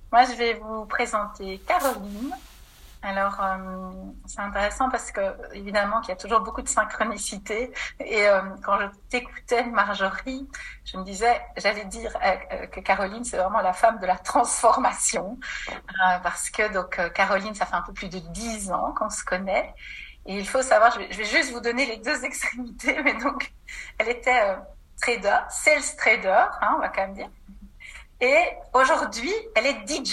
Moi, je vais vous présenter Caroline. Alors, c'est intéressant parce que, évidemment, qu'il y a toujours beaucoup de synchronicité. Et quand je t'écoutais, Marjorie, je me disais, j'allais dire que Caroline, c'est vraiment la femme de la transformation. Parce que, donc, Caroline, ça fait un peu plus de 10 ans qu'on se connaît. Et il faut savoir, je vais juste vous donner les deux extrémités, mais donc, elle était trader, sales trader, hein, on va quand même dire. Et aujourd'hui, elle est DJ.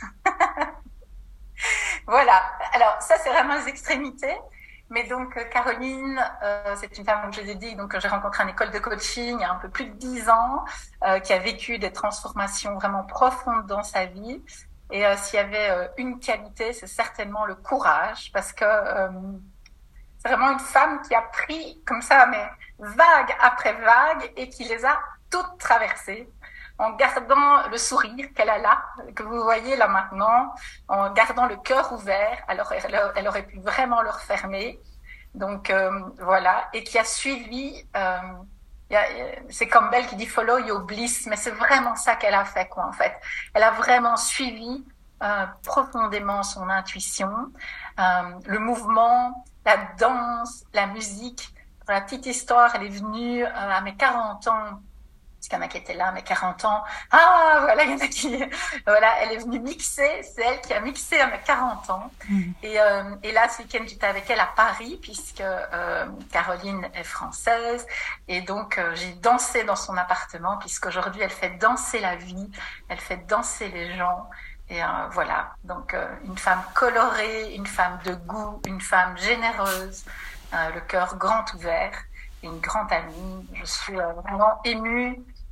Voilà. Alors, ça, c'est vraiment les extrémités. Mais donc, Caroline, c'est une femme, comme je l'ai dit, donc j'ai rencontré une école de coaching il y a un peu plus de 10 ans, qui a vécu des transformations vraiment profondes dans sa vie. Et s'il y avait une qualité, c'est certainement le courage, parce que c'est vraiment une femme qui a pris comme ça, mais vague après vague, et qui les a toutes traversées en gardant le sourire qu'elle a là, que vous voyez là maintenant, en gardant le cœur ouvert. Alors elle aurait pu vraiment le refermer. Donc voilà, et qui a suivi. C'est Campbell qui dit follow your bliss, mais c'est vraiment ça qu'elle a fait, quoi, en fait. Elle a vraiment suivi profondément son intuition, le mouvement, la danse, la musique. Pour la petite histoire, elle est venue à mes 40 ans, parce qu'il y en a qui étaient là à mes 40 ans. Ah, voilà, il y en a qui... Voilà, elle est venue mixer, c'est elle qui a mixé à mes 40 ans. Et là, ce week-end, j'étais avec elle à Paris, puisque Caroline est française. Et donc, j'ai dansé dans son appartement, puisqu'aujourd'hui, elle fait danser la vie, elle fait danser les gens. Et voilà, donc une femme colorée, une femme de goût, une femme généreuse, le cœur grand ouvert, une grande amie. Je suis vraiment émue